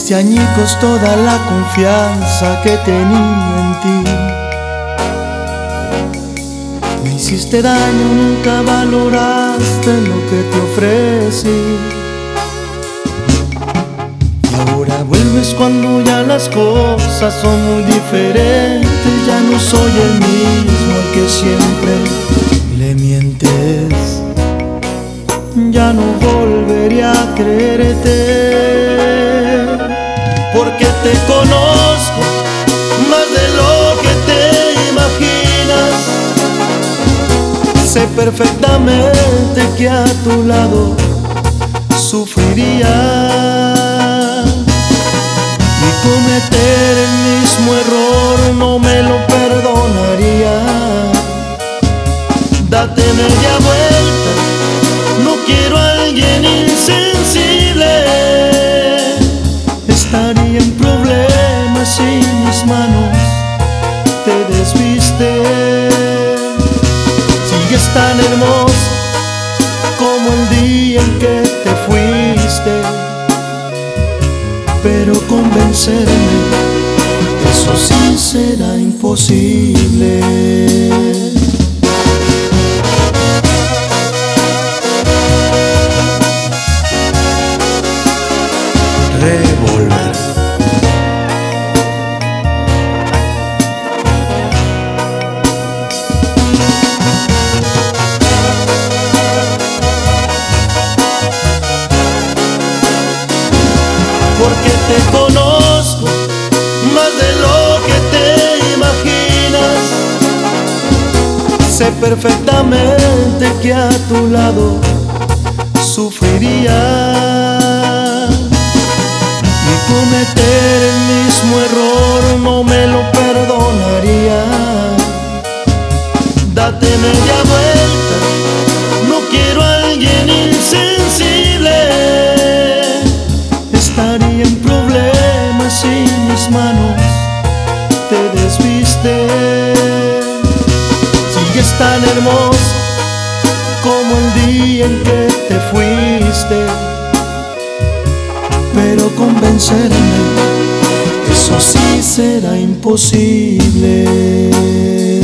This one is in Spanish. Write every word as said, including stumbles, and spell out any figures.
hiciste añicos toda la confianza que tenía en ti. Me hiciste daño, nunca valoraste lo que te ofrecí. Y ahora vuelves cuando ya las cosas son muy diferentes. Ya no soy el mismo al que siempre le mientes. Ya no volveré a creerte, porque te conozco más de lo que te imaginas. Sé perfectamente que a tu lado sufriría, y cometer el mismo error no me lo perdonaría. Date media vuelta, no quiero a alguien insensible. Estaría en problemas si mis manos te desvisten. Sigues tan hermosa como el día en que te fuiste, pero convencerme, eso sí será imposible. Revolver. Porque te conozco más de lo que te imaginas. Sé perfectamente que a tu lado sufriría, y cometer el mismo error no me lo perdonaría. Date media vuelta, no quiero a alguien insensible. Estaría en problemas si mis manos te desvisten. Sigues tan hermosa como el día en que te fuiste, pero convencerme, eso sí será imposible.